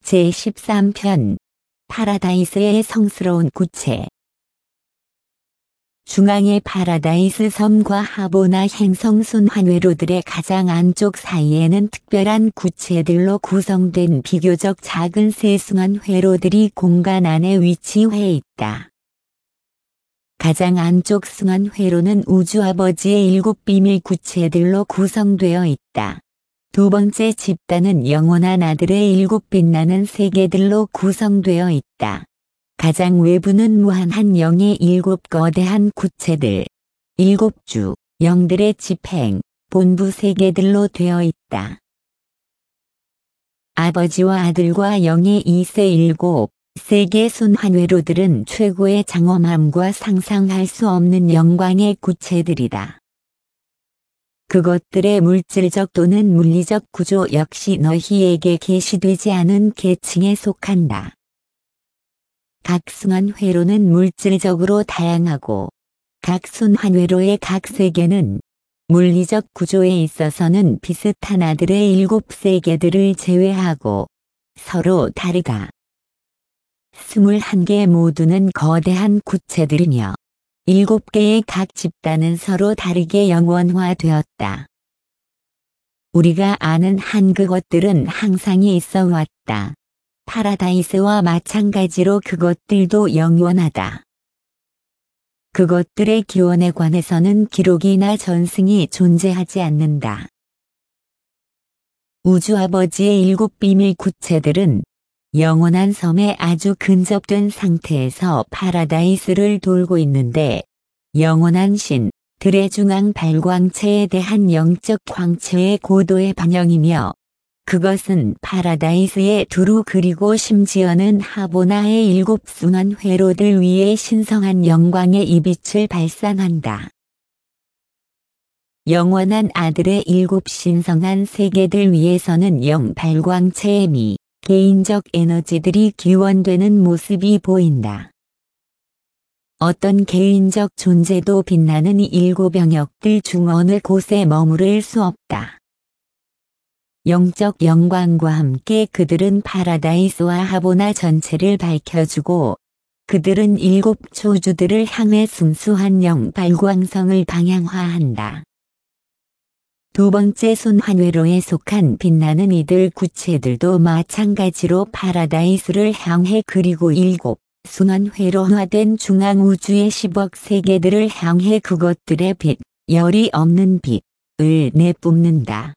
제13편 파라다이스의 성스러운 구체. 중앙의 파라다이스 섬과 하보나 행성 순환회로들의 가장 안쪽 사이에는 특별한 구체들로 구성된 비교적 작은 세숭한 회로들이 공간 안에 위치해 있다. 가장 안쪽 숭한 회로는 우주아버지의 7비밀 구체들로 구성되어 있다. 두 번째 집단은 영원한 아들의 7 빛나는 세계들로 구성되어 있다. 가장 외부는 무한한 영의 7 거대한 구체들, 7주, 영들의 집행, 본부 세계들로 되어 있다. 아버지와 아들과 영의 2세 7 세계 순환회로들은 최고의 장엄함과 상상할 수 없는 영광의 구체들이다. 그것들의 물질적 또는 물리적 구조 역시 너희에게 계시되지 않은 계층에 속한다. 각 순환회로는 물질적으로 다양하고 각 순환회로의 각 세계는 물리적 구조에 있어서는 비슷한 아들의 7 세계들을 제외하고 서로 다르다. 21개 모두는 거대한 구체들이며 7개의 각 집단은 서로 다르게 영원화되었다. 우리가 아는 한 그것들은 항상이 있어 왔다. 파라다이스와 마찬가지로 그것들도 영원하다. 그것들의 기원에 관해서는 기록이나 전승이 존재하지 않는다. 우주아버지의 7 비밀 구체들은 영원한 섬에 아주 근접된 상태에서 파라다이스를 돌고 있는데 영원한 신들의 중앙 발광체에 대한 영적 광체의 고도의 반영이며 그것은 파라다이스의 두루 그리고 심지어는 하보나의 7 순환 회로들 위에 신성한 영광의 이빛을 발산한다. 영원한 아들의 7 신성한 세계들 위에서는 영 발광체의 미 개인적 에너지들이 기원되는 모습이 보인다. 어떤 개인적 존재도 빛나는 이 7 영역들 중 어느 곳에 머무를 수 없다. 영적 영광과 함께 그들은 파라다이스와 하보나 전체를 밝혀주고 그들은 7 초주들을 향해 순수한 영 발광성을 방향화한다. 두 번째 순환회로에 속한 빛나는 이들 구체들도 마찬가지로 파라다이스를 향해 그리고 7 순환회로화된 중앙우주의 10억 세계들을 향해 그것들의 빛, 열이 없는 빛을 내뿜는다.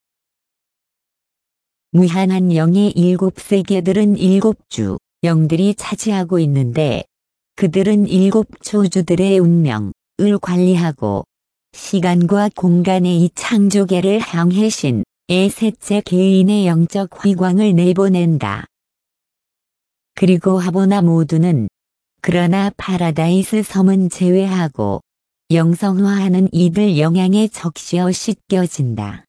무한한 영의 7 세계들은 7주, 영들이 차지하고 있는데 그들은 7 초주들의 운명을 관리하고 시간과 공간의 이 창조계를 향해 신의 셋째 개인의 영적 휘광을 내보낸다. 그리고 하보나 모두는 그러나 파라다이스 섬은 제외하고 영성화하는 이들 영향에 적시어 씻겨진다.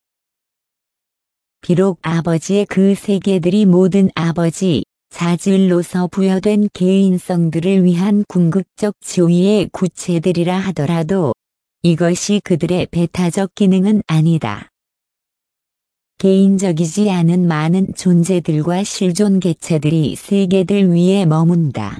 비록 아버지의 그 세계들이 모든 아버지 자질로서 부여된 개인성들을 위한 궁극적 지위의 구체들이라 하더라도 이것이 그들의 배타적 기능은 아니다. 개인적이지 않은 많은 존재들과 실존 개체들이 세계들 위에 머문다.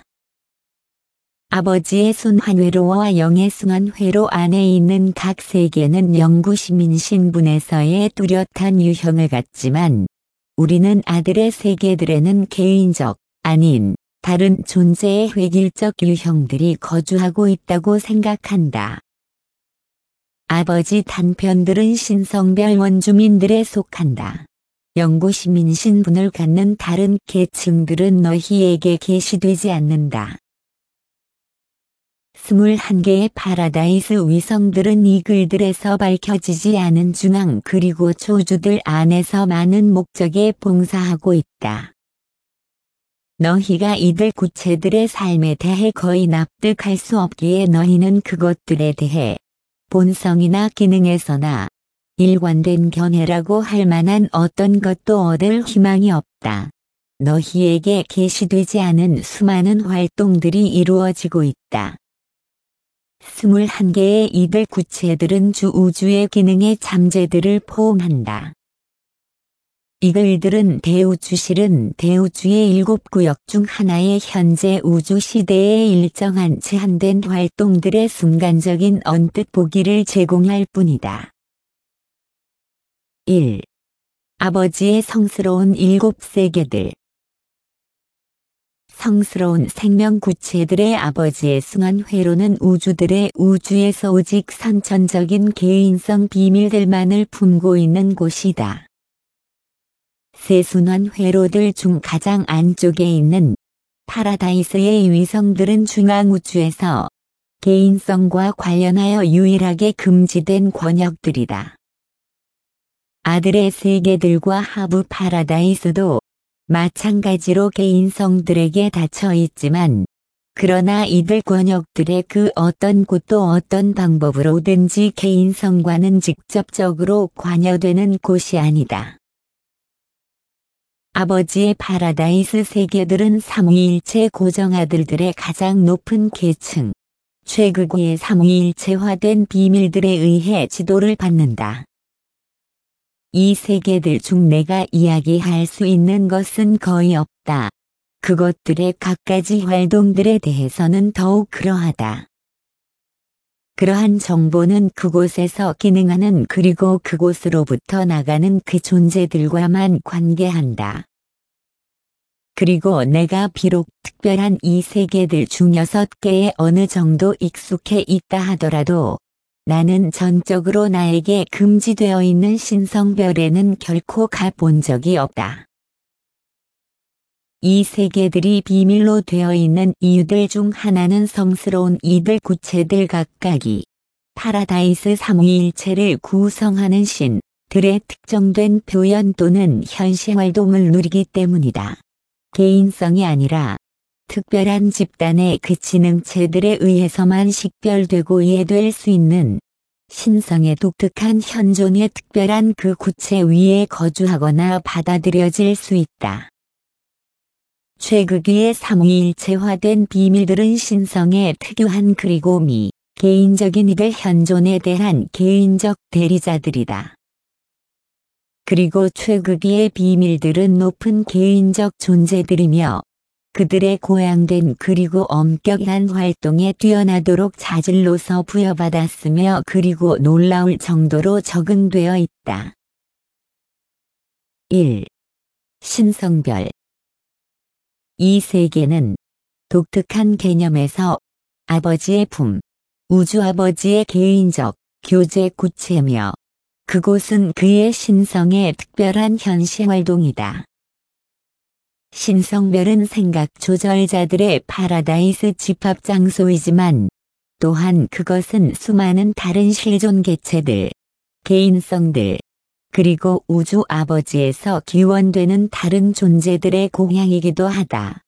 아버지의 순환회로와 영의 순환회로 안에 있는 각 세계는 영구시민 신분에서의 뚜렷한 유형을 갖지만 우리는 아들의 세계들에는 개인적, 아닌 다른 존재의 획일적 유형들이 거주하고 있다고 생각한다. 아버지 단편들은 신성별 원주민들에 속한다. 영구시민 신분을 갖는 다른 계층들은 너희에게 계시되지 않는다. 21개의 파라다이스 위성들은 이 글들에서 밝혀지지 않은 중앙 그리고 초주들 안에서 많은 목적에 봉사하고 있다. 너희가 이들 구체들의 삶에 대해 거의 납득할 수 없기에 너희는 그것들에 대해 본성이나 기능에서나 일관된 견해라고 할 만한 어떤 것도 얻을 희망이 없다. 너희에게 계시되지 않은 수많은 활동들이 이루어지고 있다. 21개의 이들 구체들은 주 우주의 기능의 잠재들을 포옹한다. 이글들은 대우주 실은 대우주의 7구역 중 하나의 현재 우주 시대에 일정한 제한된 활동들의 순간적인 언뜻 보기를 제공할 뿐이다. 1. 아버지의 성스러운 7세계들. 성스러운 생명구체들의 아버지의 숭한 회로는 우주에서 오직 선천적인 개인성 비밀들만을 품고 있는 곳이다. 세순환 회로들 중 가장 안쪽에 있는 파라다이스의 위성들은 중앙우주에서 개인성과 관련하여 유일하게 금지된 권역들이다. 아들의 세계들과 하부 파라다이스도 마찬가지로 개인성들에게 닫혀 있지만, 그러나 이들 권역들의 그 어떤 곳도 어떤 방법으로든지 개인성과는 직접적으로 관여되는 곳이 아니다. 아버지의 파라다이스 세계들은 삼위일체 고정아들들의 가장 높은 계층, 최극의 삼위일체화된 비밀들에 의해 지도를 받는다. 이 세계들 중 내가 이야기할 수 있는 것은 거의 없다. 그것들의 갖가지 활동들에 대해서는 더욱 그러하다. 그러한 정보는 그곳에서 기능하는 그리고 그곳으로부터 나가는 그 존재들과만 관계한다. 그리고 내가 비록 특별한 이 세계들 중 6개에 어느 정도 익숙해 있다 하더라도 나는 전적으로 나에게 금지되어 있는 신성별에는 결코 가본 적이 없다. 이 세계들이 비밀로 되어 있는 이유들 중 하나는 성스러운 이들 구체들 각각이 파라다이스 삼위일체를 구성하는 신들의 특정된 표현 또는 현시활동을 누리기 때문이다. 개인성이 아니라 특별한 집단의 그 지능체들에 의해서만 식별되고 이해될 수 있는 신성의 독특한 현존의 특별한 그 구체 위에 거주하거나 받아들여질 수 있다. 최극위의 삼위일체화된 비밀들은 신성의 특유한 그리고 개인적인 이들 현존에 대한 개인적 대리자들이다. 그리고 최극위의 비밀들은 높은 개인적 존재들이며 그들의 고양된 그리고 엄격한 활동에 뛰어나도록 자질로서 부여받았으며 그리고 놀라울 정도로 적응되어 있다. 1. 신성별. 이 세계는 독특한 개념에서 아버지의 품, 우주아버지의 개인적 교제 구체며 그곳은 그의 신성의 특별한 현시활동이다. 신성별은 생각 조절자들의 파라다이스 집합 장소이지만 또한 그것은 수많은 다른 실존 개체들, 개인성들, 그리고 우주 아버지에서 기원되는 다른 존재들의 고향이기도 하다.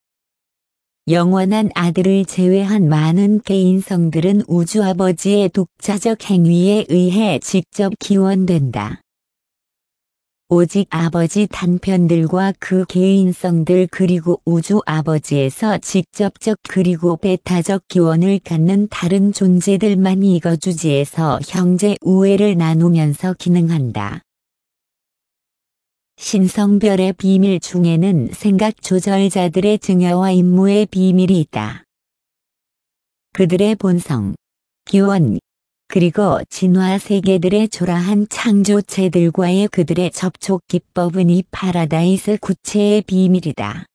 영원한 아들을 제외한 많은 개인성들은 우주 아버지의 독자적 행위에 의해 직접 기원된다. 오직 아버지 단편들과 그 개인성들 그리고 우주 아버지에서 직접적 그리고 배타적 기원을 갖는 다른 존재들만 이거주지에서 형제 우애를 나누면서 기능한다. 신성별의 비밀 중에는 생각 조절자들의 증여와 임무의 비밀이 있다. 그들의 본성, 기원, 그리고 진화 세계들의 초라한 창조체들과의 그들의 접촉 기법은 이 파라다이스 구체의 비밀이다.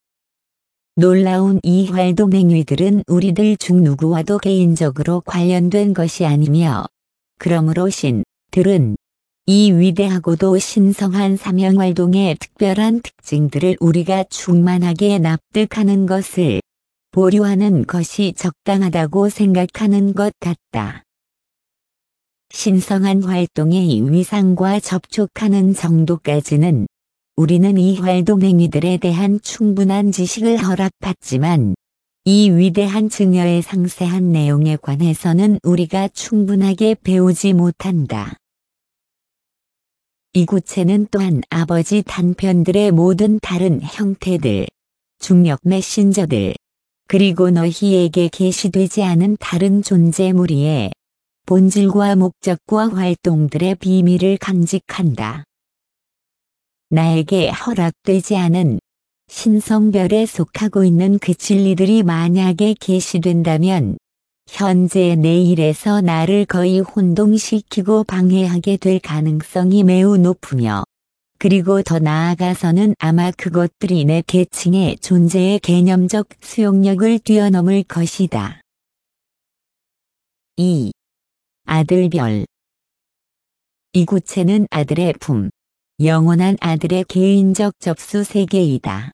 놀라운 이 활동 행위들은 우리들 중 누구와도 개인적으로 관련된 것이 아니며 그러므로 신들은 이 위대하고도 신성한 사명활동의 특별한 특징들을 우리가 충만하게 납득하는 것을 보류하는 것이 적당하다고 생각하는 것 같다. 신성한 활동의 위상과 접촉하는 정도까지는 우리는 이 활동 행위들에 대한 충분한 지식을 허락받지만 이 위대한 증여의 상세한 내용에 관해서는 우리가 충분하게 배우지 못한다. 이 구체는 또한 아버지 단편들의 모든 다른 형태들, 중력 메신저들, 그리고 너희에게 계시되지 않은 다른 존재 무리의 본질과 목적과 활동들의 비밀을 간직한다. 나에게 허락되지 않은 신성별에 속하고 있는 그 진리들이 만약에 계시된다면 현재 내 일에서 나를 거의 혼동시키고 방해하게 될 가능성이 매우 높으며 그리고 더 나아가서는 아마 그것들이 내 계층의 존재의 개념적 수용력을 뛰어넘을 것이다. 2. 아들별. 이 구체는 아들의 품, 영원한 아들의 개인적 접수 세계이다.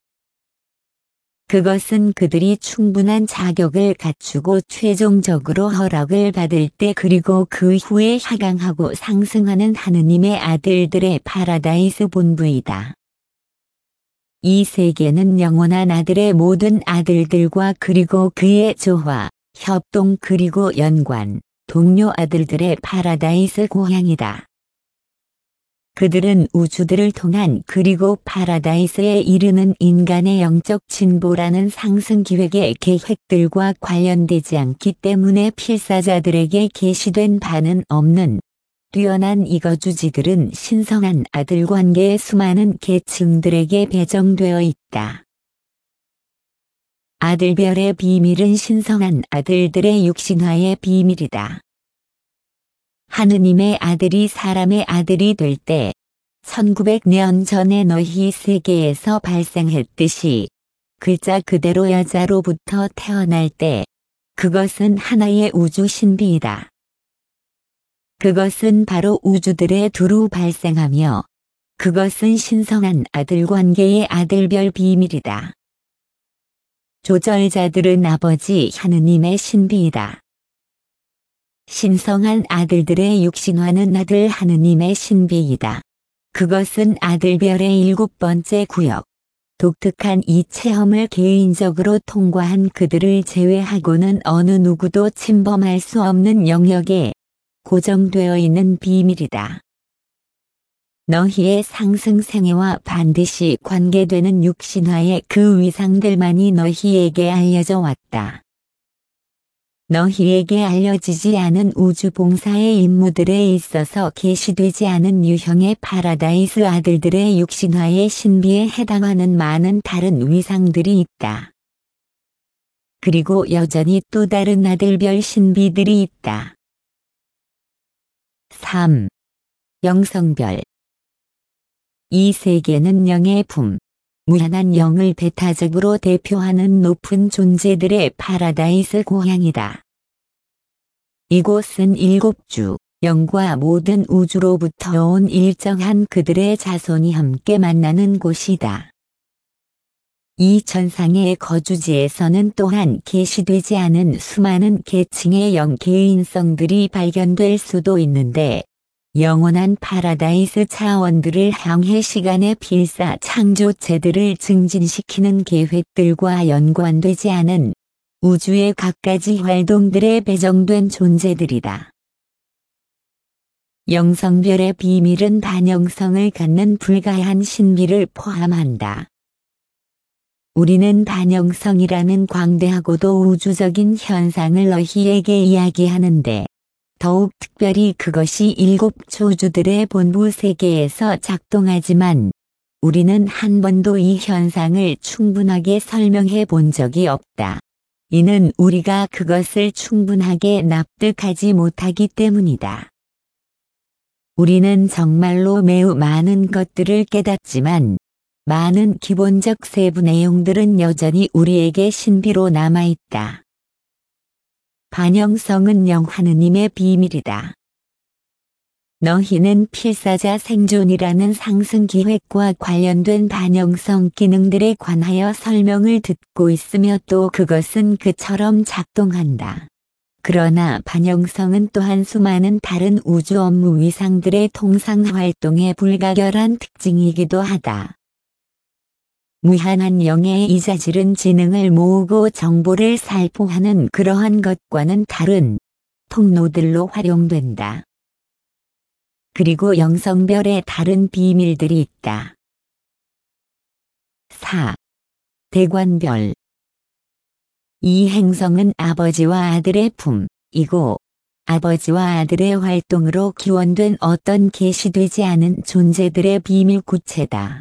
그것은 그들이 충분한 자격을 갖추고 최종적으로 허락을 받을 때 그리고 그 후에 하강하고 상승하는 하느님의 아들들의 파라다이스 본부이다. 이 세계는 영원한 아들의 모든 아들들과 그리고 그의 조화, 협동 그리고 연관, 동료 아들들의 파라다이스 고향이다. 그들은 우주들을 통한 그리고 파라다이스에 이르는 인간의 영적 진보라는 상승 기획의 계획들과 관련되지 않기 때문에 필사자들에게 계시된 바는 없는 뛰어난 이거주지들은 신성한 아들 관계의 수많은 계층들에게 배정되어 있다. 아들별의 비밀은 신성한 아들들의 육신화의 비밀이다. 하느님의 아들이 사람의 아들이 될 때 1900년 전에 너희 세계에서 발생했듯이 글자 그대로 여자로부터 태어날 때 그것은 하나의 우주 신비이다. 그것은 바로 우주들의 두루 발생하며 그것은 신성한 아들 관계의 아들별 비밀이다. 조절자들은 아버지 하느님의 신비이다. 신성한 아들들의 육신화는 아들 하느님의 신비이다. 그것은 아들별의 7번째 구역. 독특한 이 체험을 개인적으로 통과한 그들을 제외하고는 어느 누구도 침범할 수 없는 영역에 고정되어 있는 비밀이다. 너희의 상승 생애와 반드시 관계되는 육신화의 그 위상들만이 너희에게 알려져 왔다. 너희에게 알려지지 않은 우주 봉사의 임무들에 있어서 계시되지 않은 유형의 파라다이스 아들들의 육신화의 신비에 해당하는 많은 다른 위상들이 있다. 그리고 여전히 또 다른 아들별 신비들이 있다. 3. 영성별. 이 세계는 영의 품, 무한한 영을 배타적으로 대표하는 높은 존재들의 파라다이스 고향이다. 이곳은 7주, 영과 모든 우주로부터 온 일정한 그들의 자손이 함께 만나는 곳이다. 이 천상의 거주지에서는 또한 계시되지 않은 수많은 계층의 영 개인성들이 발견될 수도 있는데 영원한 파라다이스 차원들을 향해 시간의 필사 창조체들을 증진시키는 계획들과 연관되지 않은 우주의 갖가지 활동들에 배정된 존재들이다. 영성별의 비밀은 반영성을 갖는 불가한 신비를 포함한다. 우리는 반영성이라는 광대하고도 우주적인 현상을 너희에게 이야기하는데 더욱 특별히 그것이 7초주들의 본부 세계에서 작동하지만 우리는 한 번도 이 현상을 충분하게 설명해 본 적이 없다. 이는 우리가 그것을 충분하게 납득하지 못하기 때문이다. 우리는 정말로 매우 많은 것들을 깨닫지만 많은 기본적 세부 내용들은 여전히 우리에게 신비로 남아있다. 반영성은 영 하느님의 비밀이다. 너희는 필사자 생존이라는 상승 기획과 관련된 반영성 기능들에 관하여 설명을 듣고 있으며 또 그것은 그처럼 작동한다. 그러나 반영성은 또한 수많은 다른 우주 업무 위상들의 통상 활동의 불가결한 특징이기도 하다. 무한한 영의 이자질은 지능을 모으고 정보를 살포하는 그러한 것과는 다른 통로들로 활용된다. 그리고 영성별의 다른 비밀들이 있다. 4. 대관별. 이 행성은 아버지와 아들의 품이고 아버지와 아들의 활동으로 기원된 어떤 계시되지 않은 존재들의 비밀 구체다.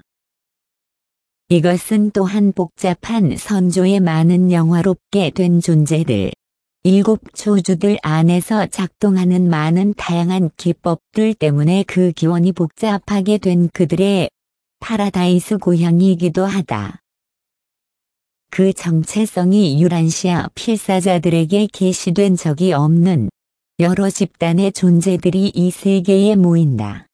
이것은 또한 복잡한 선조에 많은 영화롭게 된 존재들, 일곱 초주들 안에서 작동하는 많은 다양한 기법들 때문에 그 기원이 복잡하게 된 그들의 파라다이스 고향이기도 하다. 그 정체성이 유란시아 필사자들에게 계시된 적이 없는 여러 집단의 존재들이 이 세계에 모인다.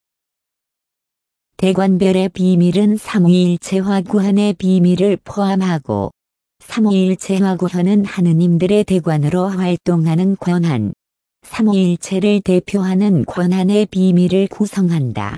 대관별의 비밀은 삼위일체화구헌의 비밀을 포함하고 삼위일체화구헌은 하느님들의 대관으로 활동하는 권한, 삼위일체를 대표하는 권한의 비밀을 구성한다.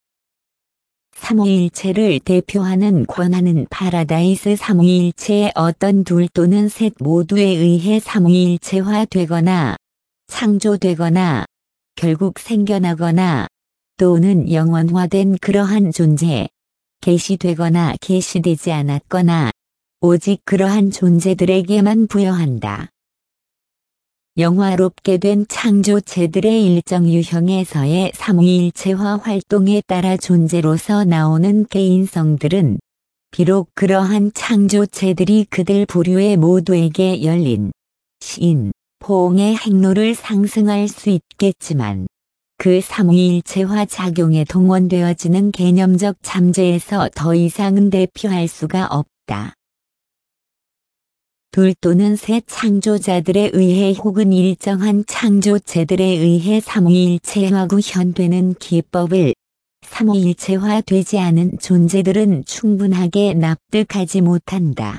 삼위일체를 대표하는 권한은 파라다이스 삼위일체의 어떤 둘 또는 셋 모두에 의해 삼위일체화되거나 창조되거나 결국 생겨나거나 또는 영원화된 그러한 존재, 계시되거나 계시되지 않았거나 오직 그러한 존재들에게만 부여한다. 영화롭게 된 창조체들의 일정 유형에서의 삼위일체화 활동에 따라 존재로서 나오는 개인성들은 비록 그러한 창조체들이 그들 부류의 모두에게 열린 신, 포옹의 행로를 상승할 수 있겠지만 그 삼위일체화 작용에 동원되어지는 개념적 잠재에서 더 이상은 대표할 수가 없다. 둘 또는 셋 창조자들에 의해 혹은 일정한 창조체들에 의해 삼위일체화구현되는 기법을 삼위일체화되지 않은 존재들은 충분하게 납득하지 못한다.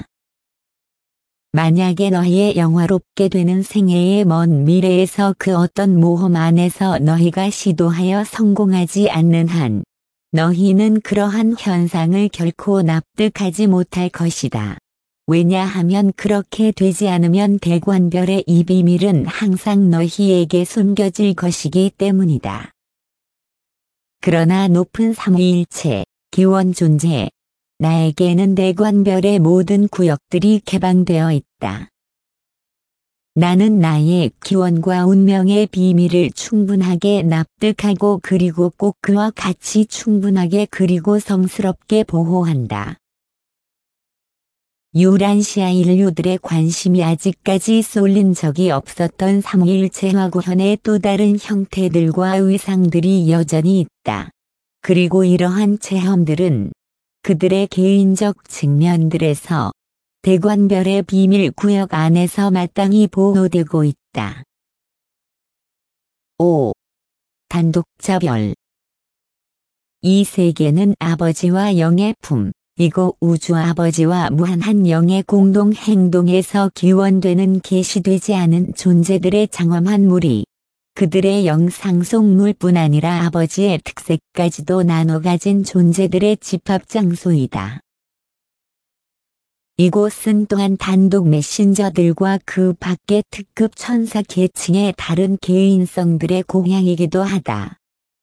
만약에 너희의 영화롭게 되는 생애의 먼 미래에서 그 어떤 모험 안에서 너희가 시도하여 성공하지 않는 한, 너희는 그러한 현상을 결코 납득하지 못할 것이다. 왜냐하면 그렇게 되지 않으면 대관별의 이 비밀은 항상 너희에게 숨겨질 것이기 때문이다. 그러나 높은 삼위일체, 기원 존재, 나에게는 대관별의 모든 구역들이 개방되어 있다. 나는 나의 기원과 운명의 비밀을 충분하게 납득하고 그리고 꼭 그와 같이 충분하게 그리고 성스럽게 보호한다. 유란시아 인류들의 관심이 아직까지 쏠린 적이 없었던 삼위일체화구현의 또 다른 형태들과 의상들이 여전히 있다. 그리고 이러한 체험들은 그들의 개인적 측면들에서 대관별의 비밀 구역 안에서 마땅히 보호되고 있다. 5. 단독자별. 이 세계는 아버지와 영의 품, 이고 우주 아버지와 무한한 영의 공동 행동에서 기원되는 계시되지 않은 존재들의 장엄한 무리, 그들의 영상속물뿐 아니라 아버지의 특색까지도 나눠 가진 존재들의 집합장소이다. 이곳은 또한 단독 메신저들과 그 밖의 특급 천사 계층의 다른 개인성들의 고향이기도 하다.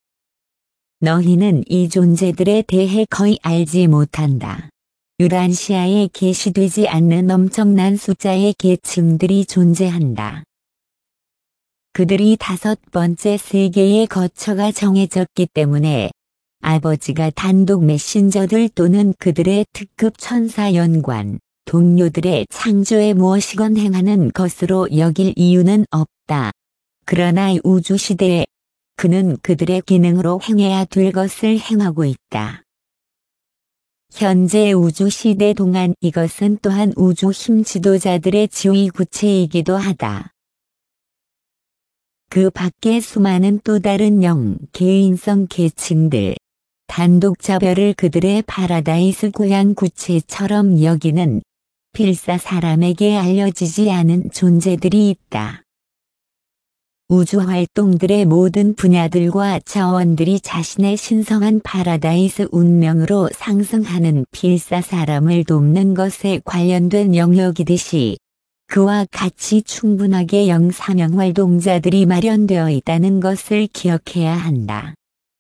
너희는 이 존재들에 대해 거의 알지 못한다. 유란시아에 계시되지 않는 엄청난 숫자의 계층들이 존재한다. 그들이 다섯 번째 세계의 거처가 정해졌기 때문에 아버지가 단독 메신저들 또는 그들의 특급 천사 연관, 동료들의 창조에 무엇이건 행하는 것으로 여길 이유는 없다. 그러나 우주시대에 그는 그들의 기능으로 행해야 될 것을 행하고 있다. 현재 우주시대 동안 이것은 또한 우주 힘 지도자들의 지휘 구체이기도 하다. 그 밖에 수많은 또 다른 영, 개인성 계층들, 단독자별을 그들의 파라다이스 고향 구체처럼 여기는 필사 사람에게 알려지지 않은 존재들이 있다. 우주 활동들의 모든 분야들과 차원들이 자신의 신성한 파라다이스 운명으로 상승하는 필사 사람을 돕는 것에 관련된 영역이듯이 그와 같이 충분하게 영사명 활동자들이 마련되어 있다는 것을 기억해야 한다.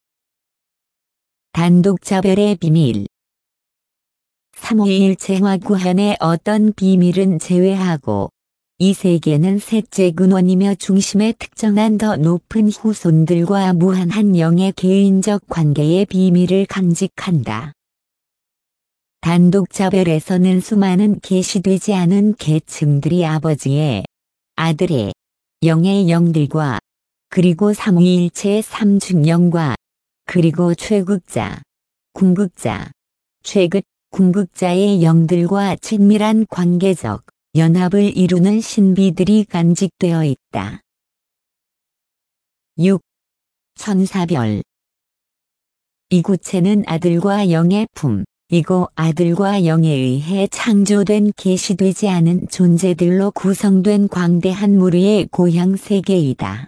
단독자별의 비밀. 삼위일체화 구현의 어떤 비밀은 제외하고 이 세계는 셋째 근원이며 중심의 특정한 더 높은 후손들과 무한한 영의 개인적 관계의 비밀을 간직한다. 단독자별에서는 수많은 계시되지 않은 계층들이 아버지의, 아들의, 영의 영들과 그리고 삼위일체의 삼중영과 그리고 최극자, 궁극자, 최극, 궁극자의 영들과 친밀한 관계적 연합을 이루는 신비들이 간직되어 있다. 6. 천사별. 이 구체는 아들과 영의 품, 이고 아들과 영에 의해 창조된 계시되지 않은 존재들로 구성된 광대한 무리의 고향 세계이다.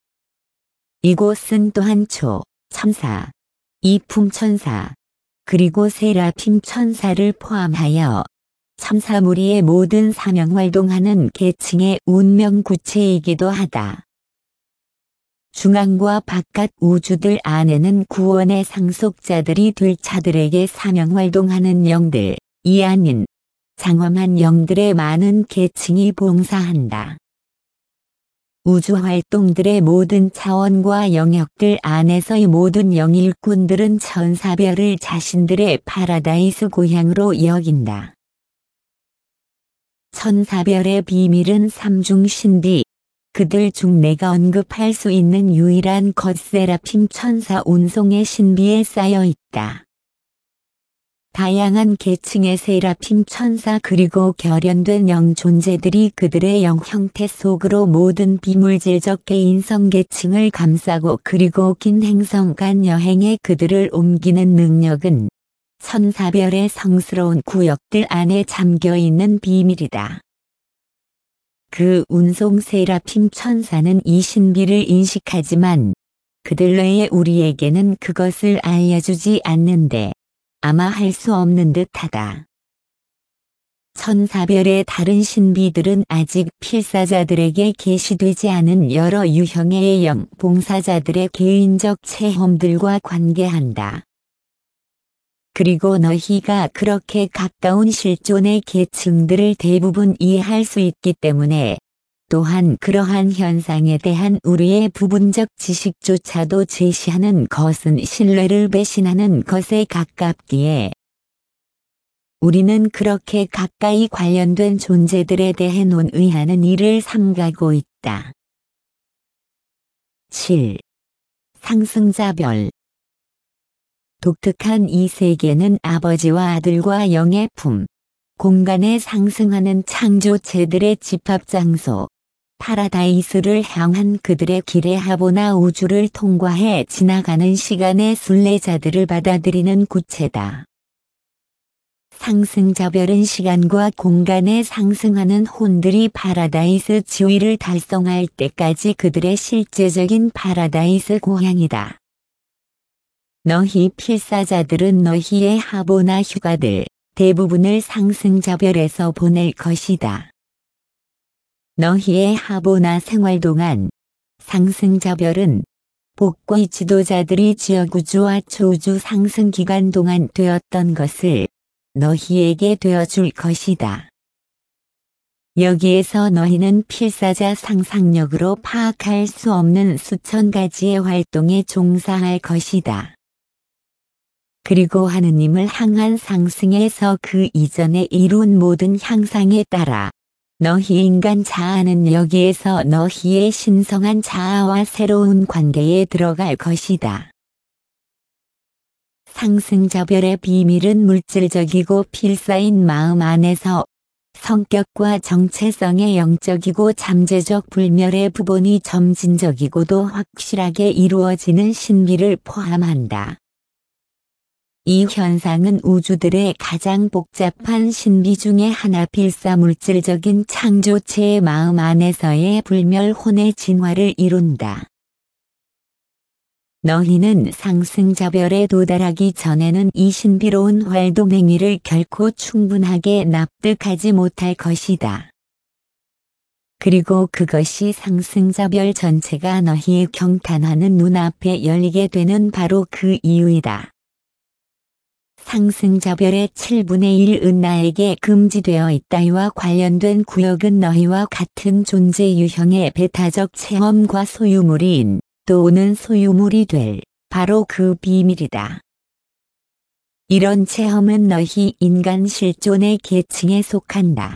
이곳은 또한 초, 천사, 이품천사, 그리고 세라핌 천사를 포함하여 천사무리의 모든 사명활동하는 계층의 운명 구체이기도 하다. 중앙과 바깥 우주들 안에는 구원의 상속자들이 될 자들에게 사명활동하는 영들, 이 아닌 장엄한 영들의 많은 계층이 봉사한다. 우주활동들의 모든 차원과 영역들 안에서의 모든 영일꾼들은 천사별을 자신들의 파라다이스 고향으로 여긴다. 천사별의 비밀은 삼중신비, 그들 중 내가 언급할 수 있는 유일한 것 세라핌 천사 운송의 신비에 쌓여 있다. 다양한 계층의 세라핌 천사 그리고 결연된 영 존재들이 그들의 영 형태 속으로 모든 비물질적 개인성 계층을 감싸고 그리고 긴 행성 간 여행에 그들을 옮기는 능력은 천사별의 성스러운 구역들 안에 잠겨있는 비밀이다. 그 운송 세라핌 천사는 이 신비를 인식하지만 그들 외에 우리에게는 그것을 알려주지 않는데 아마 할 수 없는 듯하다. 천사별의 다른 신비들은 아직 필사자들에게 계시되지 않은 여러 유형의 영 봉사자들의 개인적 체험들과 관계한다. 그리고 너희가 그렇게 가까운 실존의 계층들을 대부분 이해할 수 있기 때문에 또한 그러한 현상에 대한 우리의 부분적 지식조차도 제시하는 것은 신뢰를 배신하는 것에 가깝기에 우리는 그렇게 가까이 관련된 존재들에 대해 논의하는 일을 삼가고 있다. 7. 상승자별. 독특한 이 세계는 아버지와 아들과 영의 품, 공간에 상승하는 창조체들의 집합장소, 파라다이스를 향한 그들의 길의 하보나 우주를 통과해 지나가는 시간의 순례자들을 받아들이는 구체다. 상승자별은 시간과 공간에 상승하는 혼들이 파라다이스 지위를 달성할 때까지 그들의 실제적인 파라다이스 고향이다. 너희 필사자들은 너희의 하보나 휴가들 대부분을 상승자별에서 보낼 것이다. 너희의 하보나 생활 동안 상승자별은 복귀 지도자들이 지역우주와 초우주 상승 기간 동안 되었던 것을 너희에게 되어줄 것이다. 여기에서 너희는 필사자 상상력으로 파악할 수 없는 수천 가지의 활동에 종사할 것이다. 그리고 하느님을 향한 상승에서 그 이전에 이룬 모든 향상에 따라 너희 인간 자아는 여기에서 너희의 신성한 자아와 새로운 관계에 들어갈 것이다. 상승자별의 비밀은 물질적이고 필사인 마음 안에서 성격과 정체성의 영적이고 잠재적 불멸의 부분이 점진적이고도 확실하게 이루어지는 신비를 포함한다. 이 현상은 우주들의 가장 복잡한 신비 중의 하나 필사 물질적인 창조체의 마음 안에서의 불멸혼의 진화를 이룬다. 너희는 상승자별에 도달하기 전에는 이 신비로운 활동 행위를 결코 충분하게 납득하지 못할 것이다. 그리고 그것이 상승자별 전체가 너희의 경탄하는 눈앞에 열리게 되는 바로 그 이유이다. 상승자별의 7분의 1은 나에게 금지되어 있다와 관련된 구역은 너희와 같은 존재 유형의 배타적 체험과 소유물인 또는 소유물이 될 바로 그 비밀이다. 이런 체험은 너희 인간 실존의 계층에 속한다.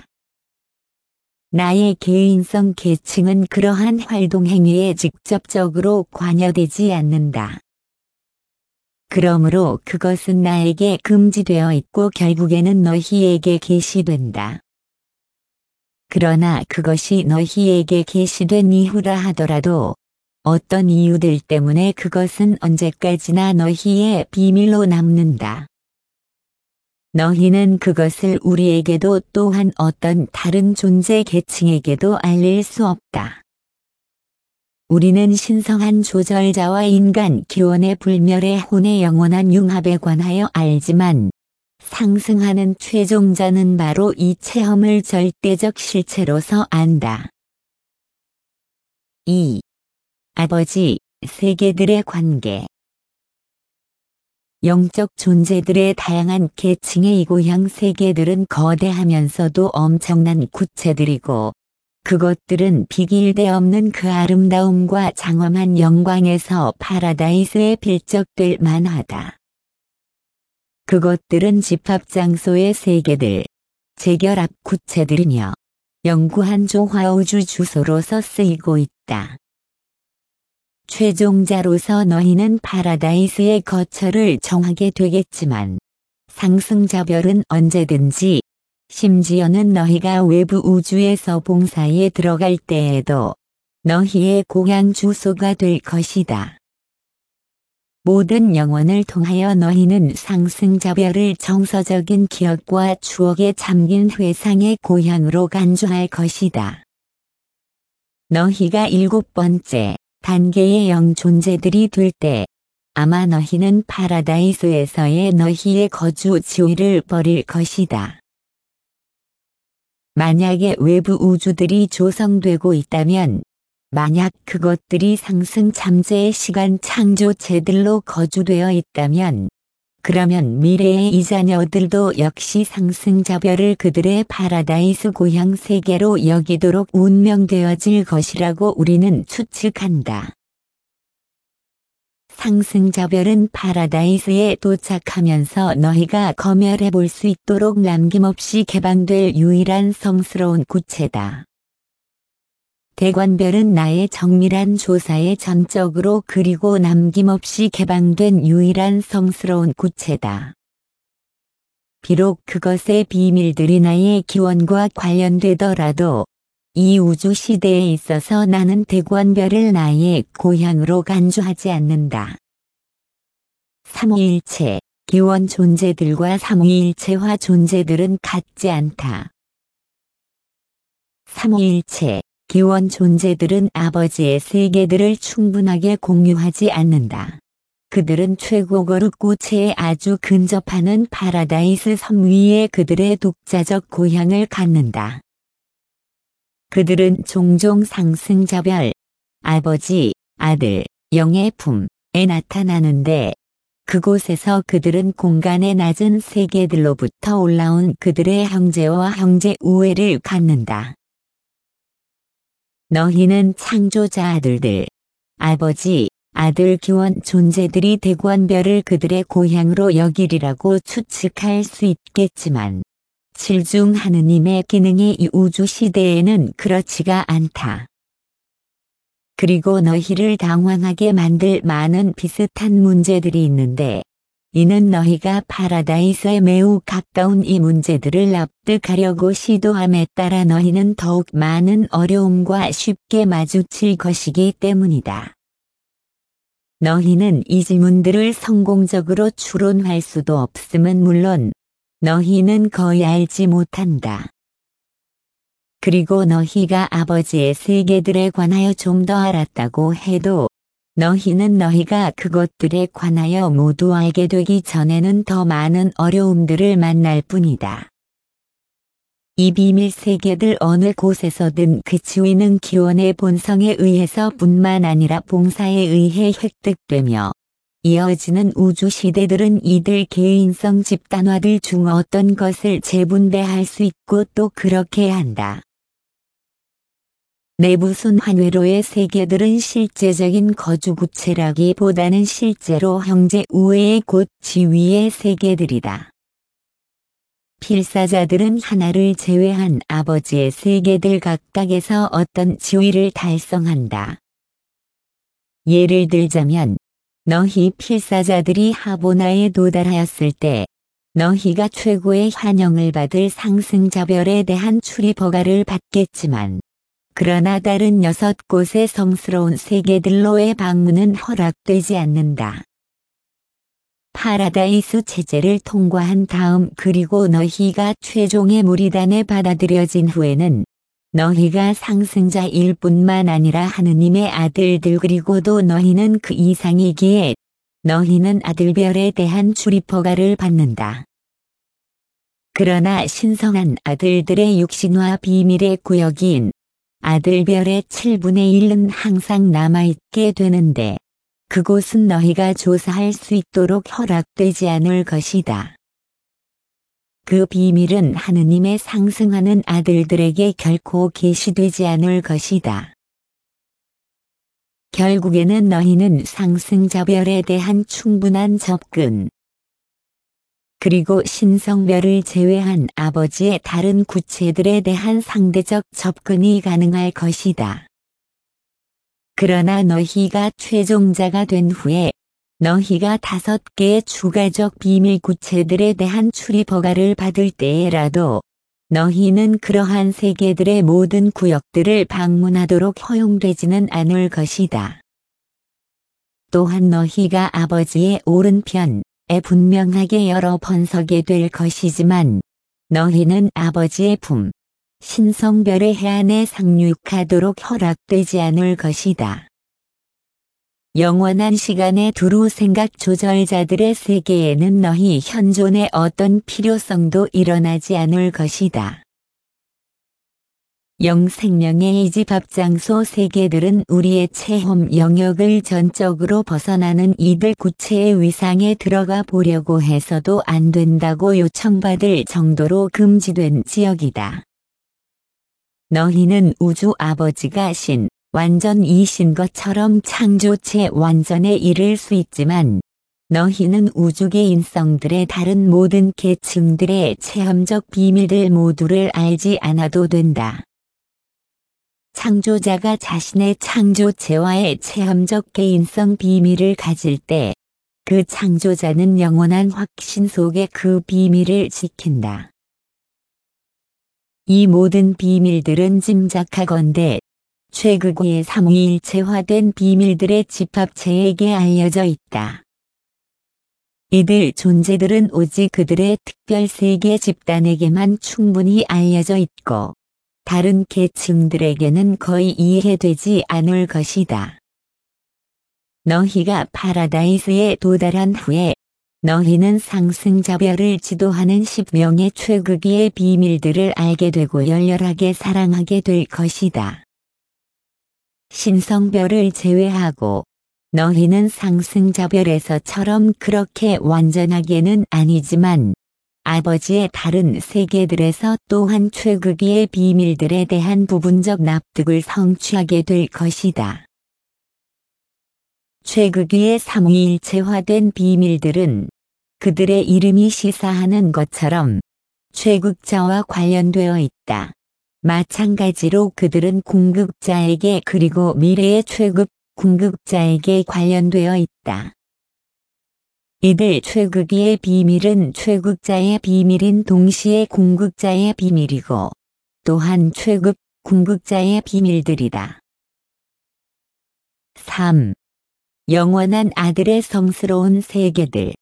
나의 개인성 계층은 그러한 활동 행위에 직접적으로 관여되지 않는다. 그러므로 그것은 나에게 금지되어 있고 결국에는 너희에게 계시된다. 그러나 그것이 너희에게 계시된 이후라 하더라도 어떤 이유들 때문에 그것은 언제까지나 너희의 비밀로 남는다. 너희는 그것을 우리에게도 또한 어떤 다른 존재 계층에게도 알릴 수 없다. 우리는 신성한 조절자와 인간 기원의 불멸의 혼의 영원한 융합에 관하여 알지만 상승하는 최종자는 바로 이 체험을 절대적 실체로서 안다. 2. 아버지, 세계들의 관계. 영적 존재들의 다양한 계층의 이고향 세계들은 거대하면서도 엄청난 구체들이고 그것들은 비길대 없는 그 아름다움과 장엄한 영광에서 파라다이스에 필적될 만하다. 그것들은 집합장소의 세계들, 재결합 구체들이며 영구한 조화우주 주소로서 쓰이고 있다. 최종자로서 너희는 파라다이스의 거처를 정하게 되겠지만 상승자별은 언제든지 심지어는 너희가 외부 우주에서 봉사에 들어갈 때에도 너희의 고향 주소가 될 것이다. 모든 영혼을 통하여 너희는 상승자별을 정서적인 기억과 추억에 잠긴 회상의 고향으로 간주할 것이다. 너희가 7번째 단계의 영존재들이 될 때 아마 너희는 파라다이스에서의 너희의 거주 지위를 버릴 것이다. 만약에 외부 우주들이 조성되고 있다면, 만약 그것들이 상승 잠재의 시간 창조체들로 거주되어 있다면, 그러면 미래의 이 자녀들도 역시 상승자별을 그들의 파라다이스 고향 세계로 여기도록 운명되어질 것이라고 우리는 추측한다. 상승자별은 파라다이스에 도착하면서 너희가 검열해 볼 수 있도록 남김없이 개방될 유일한 성스러운 구체다. 대관별은 나의 정밀한 조사에 전적으로 그리고 남김없이 개방된 유일한 성스러운 구체다. 비록 그것의 비밀들이 나의 기원과 관련되더라도 이 우주 시대에 있어서 나는 대관별을 나의 고향으로 간주하지 않는다. 삼위일체, 기원 존재들과 삼위일체화 존재들은 같지 않다. 삼위일체, 기원 존재들은 아버지의 세계들을 충분하게 공유하지 않는다. 그들은 최고 거룩 구체에 아주 근접하는 파라다이스 섬 위에 그들의 독자적 고향을 갖는다. 그들은 종종 상승자별, 아버지, 아들, 영의 품에 나타나는데 그곳에서 그들은 공간의 낮은 세계들로부터 올라온 그들의 형제와 형제 우애를 갖는다. 너희는 창조자 아들들, 아버지, 아들 기원 존재들이 대관별을 그들의 고향으로 여기리라고 추측할 수 있겠지만 실중 하느님의 기능이 이 우주 시대에는 그렇지가 않다. 그리고 너희를 당황하게 만들 많은 비슷한 문제들이 있는데 이는 너희가 파라다이스에 매우 가까운 이 문제들을 납득하려고 시도함에 따라 너희는 더욱 많은 어려움과 쉽게 마주칠 것이기 때문이다. 너희는 이 지문들을 성공적으로 추론할 수도 없음은 물론 너희는 거의 알지 못한다. 그리고 너희가 아버지의 세계들에 관하여 좀 더 알았다고 해도 너희는 너희가 그것들에 관하여 모두 알게 되기 전에는 더 많은 어려움들을 만날 뿐이다. 이 비밀 세계들 어느 곳에서든 그 지위는 기원의 본성에 의해서 뿐만 아니라 봉사에 의해 획득되며 이어지는 우주 시대들은 이들 개인성 집단화들 중 어떤 것을 재분배할 수 있고 또 그렇게 한다. 내부 순환회로의 세계들은 실제적인 거주구체라기보다는 실제로 형제 우애의 곧 지위의 세계들이다. 필사자들은 하나를 제외한 아버지의 세계들 각각에서 어떤 지위를 달성한다. 예를 들자면 너희 필사자들이 하보나에 도달하였을 때 너희가 최고의 환영을 받을 상승자별에 대한 출입 허가를 받겠지만 그러나 다른 6곳의 성스러운 세계들로의 방문은 허락되지 않는다. 파라다이스 체제를 통과한 다음 그리고 너희가 최종의 무리단에 받아들여진 후에는 너희가 상승자일 뿐만 아니라 하느님의 아들들 그리고도 너희는 그 이상이기에 너희는 아들별에 대한 출입허가를 받는다. 그러나 신성한 아들들의 육신화 비밀의 구역인 아들별의 7분의 1은 항상 남아있게 되는데 그곳은 너희가 조사할 수 있도록 허락되지 않을 것이다. 그 비밀은 하느님의 상승하는 아들들에게 결코 계시되지 않을 것이다. 결국에는 너희는 상승자별에 대한 충분한 접근, 그리고 신성별을 제외한 아버지의 다른 구체들에 대한 상대적 접근이 가능할 것이다. 그러나 너희가 최종자가 된 후에 너희가 5개의 추가적 비밀 구체들에 대한 출입 허가를 받을 때에라도 너희는 그러한 세계들의 모든 구역들을 방문하도록 허용되지는 않을 것이다. 또한 너희가 아버지의 오른편에 분명하게 여러 번 서게 될 것이지만 너희는 아버지의 품, 신성별의 해안에 상륙하도록 허락되지 않을 것이다. 영원한 시간의 두루 생각 조절자들의 세계에는 너희 현존의 어떤 필요성도 일어나지 않을 것이다. 영생명의 이집 앞장소 세계들은 우리의 체험 영역을 전적으로 벗어나는 이들 구체의 위상에 들어가 보려고 해서도 안 된다고 요청받을 정도로 금지된 지역이다. 너희는 우주 아버지가 완전이신 것처럼 창조체 완전에 이를 수 있지만 너희는 우주계 인성들의 다른 모든 계층들의 체험적 비밀들 모두를 알지 않아도 된다. 창조자가 자신의 창조체와의 체험적 개인성 비밀을 가질 때 그 창조자는 영원한 확신 속에 그 비밀을 지킨다. 이 모든 비밀들은 짐작하건대 최극의 삼위일체화된 비밀들의 집합체에게 알려져 있다. 이들 존재들은 오직 그들의 특별 세계 집단에게만 충분히 알려져 있고 다른 계층들에게는 거의 이해되지 않을 것이다. 너희가 파라다이스에 도달한 후에 너희는 상승자별을 지도하는 10명의 최극의 비밀들을 알게 되고 열렬하게 사랑하게 될 것이다. 신성별을 제외하고 너희는 상승자별에서처럼 그렇게 완전하게는 아니지만 아버지의 다른 세계들에서 또한 최극의 비밀들에 대한 부분적 납득을 성취하게 될 것이다. 최극의 삼위일체화된 비밀들은 그들의 이름이 시사하는 것처럼 최극자와 관련되어 있다. 마찬가지로 그들은 궁극자에게 그리고 미래의 최극 궁극자에게 관련되어 있다. 이들 최극의 비밀은 최극자의 비밀인 동시에 궁극자의 비밀이고 또한 최극 궁극자의 비밀들이다. 3. 영원한 아들의 성스러운 세계들.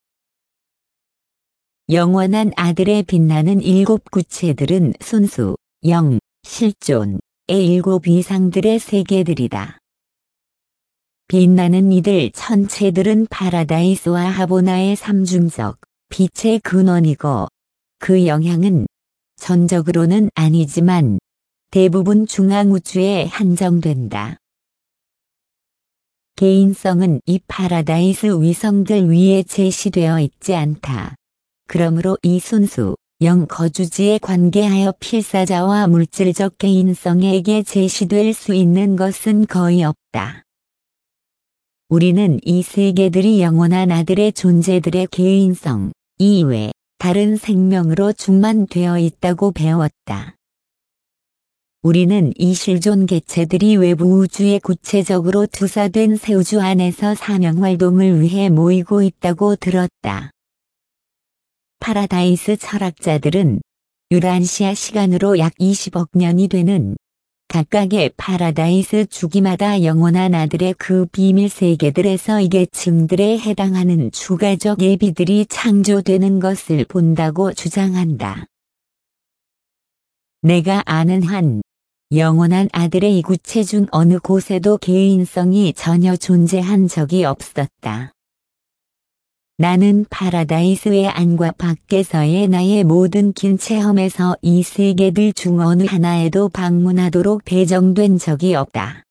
영원한 아들의 빛나는 7 구체들은 순수, 영, 실존의 7 이상들의 세계들이다. 빛나는 이들 천체들은 파라다이스와 하보나의 삼중적 빛의 근원이고 그 영향은 전적으로는 아니지만 대부분 중앙우주에 한정된다. 개인성은 이 파라다이스 위성들 위에 제시되어 있지 않다. 그러므로 이 순수, 영 거주지에 관계하여 필사자와 물질적 개인성에게 제시될 수 있는 것은 거의 없다. 우리는 이 세계들이 영원한 아들의 존재들의 개인성 이외 다른 생명으로 충만되어 있다고 배웠다. 우리는 이 실존 개체들이 외부 우주에 구체적으로 투사된 새 우주 안에서 사명활동을 위해 모이고 있다고 들었다. 파라다이스 철학자들은 유란시아 시간으로 약 20억 년이 되는 각각의 파라다이스 주기마다 영원한 아들의 그 비밀 세계들에서 이 계층들에 해당하는 추가적 예비들이 창조되는 것을 본다고 주장한다. 내가 아는 한 영원한 아들의 이 구체 중 어느 곳에도 개인성이 전혀 존재한 적이 없었다. 나는 파라다이스의 안과 밖에서의 나의 모든 긴 체험에서 이 세계들 중 어느 하나에도 방문하도록 배정된 적이 없다.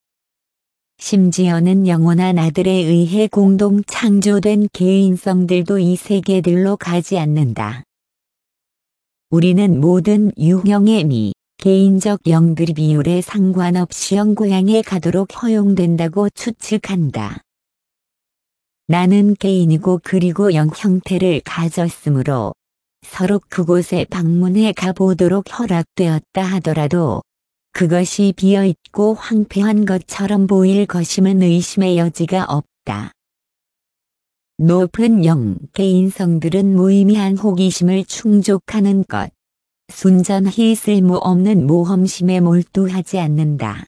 심지어는 영원한 아들에 의해 공동 창조된 개인성들도 이 세계들로 가지 않는다. 우리는 모든 유형의 개인적 영들이 비율에 상관없이 영고향에 가도록 허용된다고 추측한다. 나는 개인이고 그리고 영 형태를 가졌으므로 서로 그곳에 방문해 가보도록 허락되었다 하더라도 그것이 비어있고 황폐한 것처럼 보일 것임은 의심의 여지가 없다. 높은 영 개인성들은 무의미한 호기심을 충족하는 것, 순전히 쓸모없는 모험심에 몰두하지 않는다.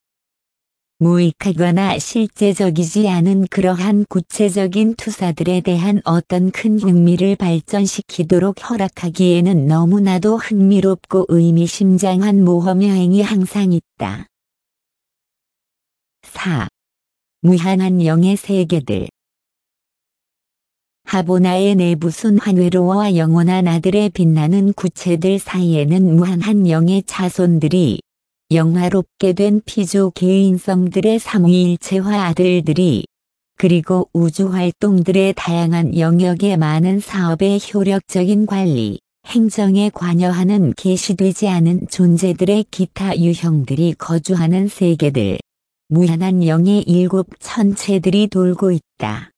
무익하거나 실제적이지 않은 그러한 구체적인 투사들에 대한 어떤 큰 흥미를 발전시키도록 허락하기에는 너무나도 흥미롭고 의미심장한 모험 여행이 항상 있다. 4. 무한한 영의 세계들. 하보나의 내부순 환회로와 영원한 아들의 빛나는 구체들 사이에는 무한한 영의 자손들이 영화롭게 된 피조 개인성들의 삼위일체화 아들들이 그리고 우주활동들의 다양한 영역의 많은 사업의 효력적인 관리, 행정에 관여하는 계시되지 않은 존재들의 기타 유형들이 거주하는 세계들, 무한한 영의 7 천체들이 돌고 있다.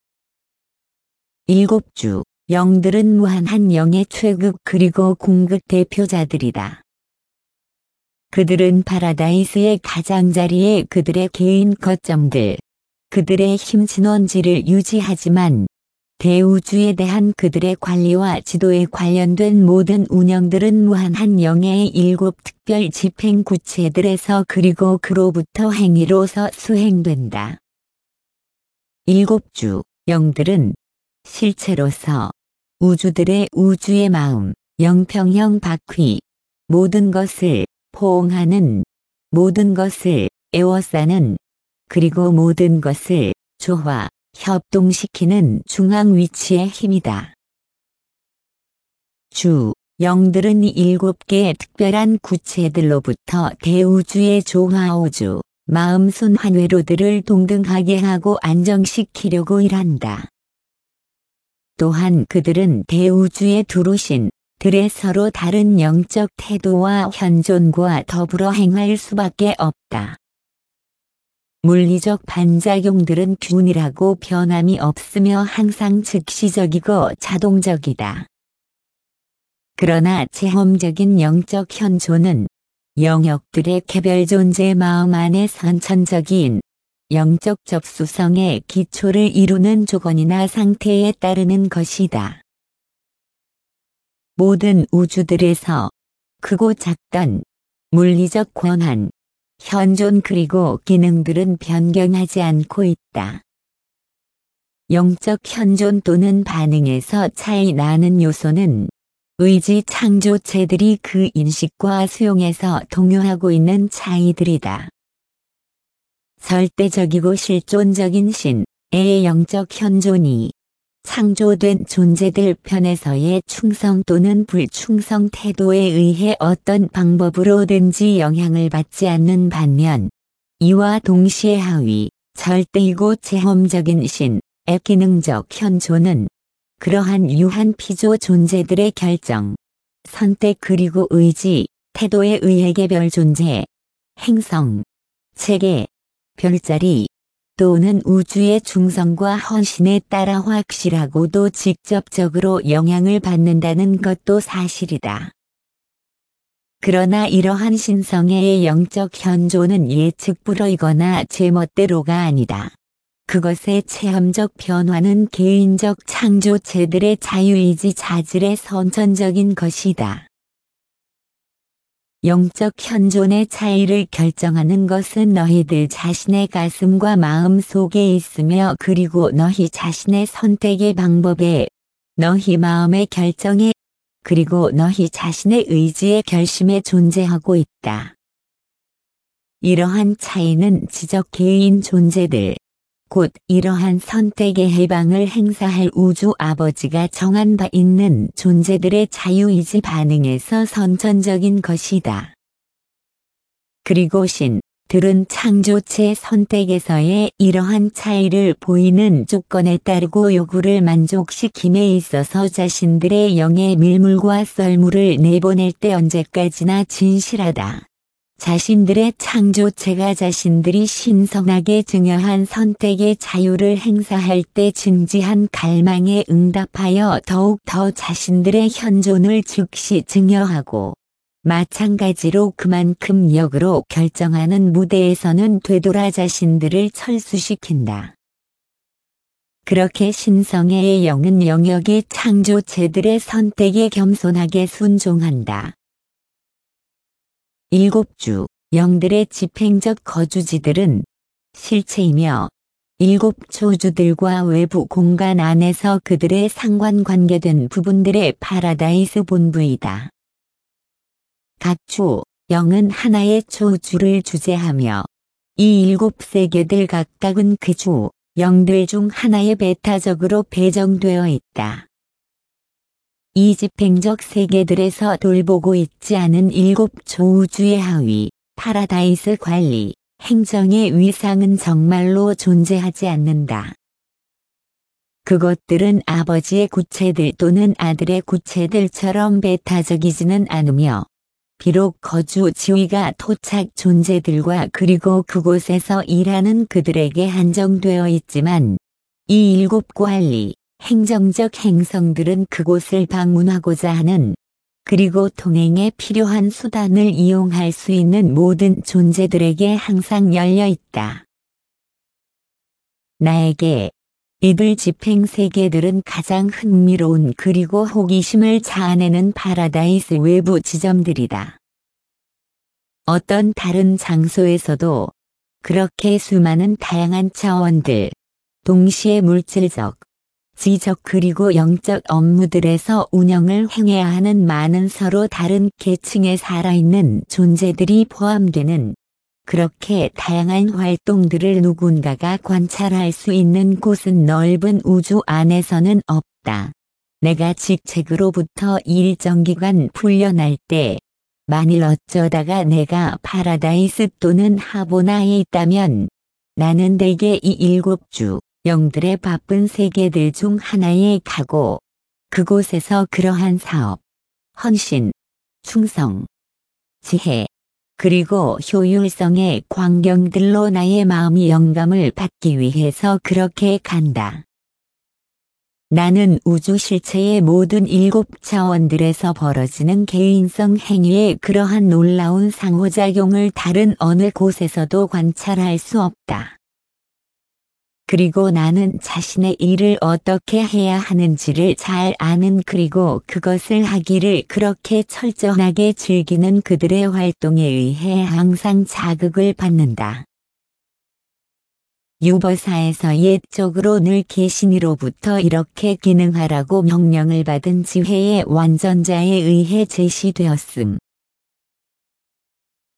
7주 영들은 무한한 영의 최극 그리고 궁극 대표자들이다. 그들은 파라다이스의 가장자리에 그들의 개인 거점들, 그들의 힘 진원지를 유지하지만 대우주에 대한 그들의 관리와 지도에 관련된 모든 운영들은 무한한 영의 7 특별 집행 구체들에서 그리고 그로부터 행위로서 수행된다. 7주 영들은 실체로서 우주들의 우주의 마음, 영평형 바퀴, 모든 것을 포옹하는, 모든 것을 에워싸는, 그리고 모든 것을 조화, 협동시키는 중앙 위치의 힘이다. 영들은 7개의 특별한 구체들로부터 대우주의 조화오주, 마음순 환회로들을 동등하게 하고 안정시키려고 일한다. 또한 그들은 대우주의 두루신, 들의 서로 다른 영적 태도와 현존과 더불어 행할 수밖에 없다. 물리적 반작용들은 균일하고 변함이 없으며 항상 즉시적이고 자동적이다. 그러나 체험적인 영적 현존은 영역들의 개별 존재 마음 안에 선천적인 영적 접수성의 기초를 이루는 조건이나 상태에 따르는 것이다. 모든 우주들에서 크고 작던 물리적 권한, 현존 그리고 기능들은 변경하지 않고 있다. 영적 현존 또는 반응에서 차이 나는 요소는 의지 창조체들이 그 인식과 수용에서 동요하고 있는 차이들이다. 절대적이고 실존적인 신의 영적 현존이 창조된 존재들 편에서의 충성 또는 불충성 태도에 의해 어떤 방법으로든지 영향을 받지 않는 반면 이와 동시에 하위, 절대이고 체험적인 신의 기능적 현존은 그러한 유한 피조 존재들의 결정, 선택 그리고 의지, 태도에 의해 개별 존재, 행성, 체계, 별자리 또는 우주의 충성과 헌신에 따라 확실하고도 직접적으로 영향을 받는다는 것도 사실이다. 그러나 이러한 신성애의 영적 현존은 예측 불허이거나 제멋대로가 아니다. 그것의 체험적 변화는 개인적 창조체들의 자유의지 자질의 선천적인 것이다. 영적 현존의 차이를 결정하는 것은 너희들 자신의 가슴과 마음 속에 있으며 그리고 너희 자신의 선택의 방법에, 너희 마음의 결정에, 그리고 너희 자신의 의지의 결심에 존재하고 있다. 이러한 차이는 지적 개인 존재들, 곧 이러한 선택의 해방을 행사할 우주 아버지가 정한 바 있는 존재들의 자유의지 반응에서 선천적인 것이다. 그리고 신들은 창조체 선택에서의 이러한 차이를 보이는 조건에 따르고 요구를 만족시킴에 있어서 자신들의 영의 밀물과 썰물을 내보낼 때 언제까지나 진실하다. 자신들의 창조체가 자신들이 신성하게 증여한 선택의 자유를 행사할 때 진지한 갈망에 응답하여 더욱 더 자신들의 현존을 즉시 증여하고 마찬가지로 그만큼 역으로 결정하는 무대에서는 되돌아 자신들을 철수시킨다. 그렇게 신성애의 영은 영역의 창조체들의 선택에 겸손하게 순종한다. 일곱주 영들의 집행적 거주지들은 실체이며 일곱 초주들과 외부 공간 안에서 그들의 상관관계된 부분들의 파라다이스 본부이다. 각 주 영은 하나의 초주를 주재하며 이 일곱 세계들 각각은 그 주 영들 중 하나에 배타적으로 배정되어 있다. 이 집행적 세계들에서 돌보고 있지 않은 일곱 초우주의 하위, 파라다이스 관리, 행정의 위상은 정말로 존재하지 않는다. 그것들은 아버지의 구체들 또는 아들의 구체들처럼 배타적이지는 않으며, 비록 거주 지위가 토착 존재들과 그리고 그곳에서 일하는 그들에게 한정되어 있지만, 이 일곱 관리, 행정적 행성들은 그곳을 방문하고자 하는, 그리고 통행에 필요한 수단을 이용할 수 있는 모든 존재들에게 항상 열려 있다. 나에게 이들 집행 세계들은 가장 흥미로운 그리고 호기심을 자아내는 파라다이스 외부 지점들이다. 어떤 다른 장소에서도 그렇게 수많은 다양한 차원들, 동시에 물질적, 지적 그리고 영적 업무들에서 운영을 행해야 하는 많은 서로 다른 계층의 살아있는 존재들이 포함되는 그렇게 다양한 활동들을 누군가가 관찰할 수 있는 곳은 넓은 우주 안에서는 없다. 내가 직책으로부터 일정 기간 풀려날 때 만일 어쩌다가 내가 파라다이스 또는 하보나에 있다면 나는 대개 이 일곱 주 영들의 바쁜 세계들 중 하나에 가고 그곳에서 그러한 사업, 헌신, 충성, 지혜, 그리고 효율성의 광경들로 나의 마음이 영감을 받기 위해서 그렇게 간다. 나는 우주 실체의 모든 일곱 차원들에서 벌어지는 개인성 행위의 그러한 놀라운 상호작용을 다른 어느 곳에서도 관찰할 수 없다. 그리고 나는 자신의 일을 어떻게 해야 하는지를 잘 아는 그리고 그것을 하기를 그렇게 철저하게 즐기는 그들의 활동에 의해 항상 자극을 받는다. 유버사에서 옛적으로 늘 계신이로부터 이렇게 기능하라고 명령을 받은 지혜의 완전자에 의해 제시되었음.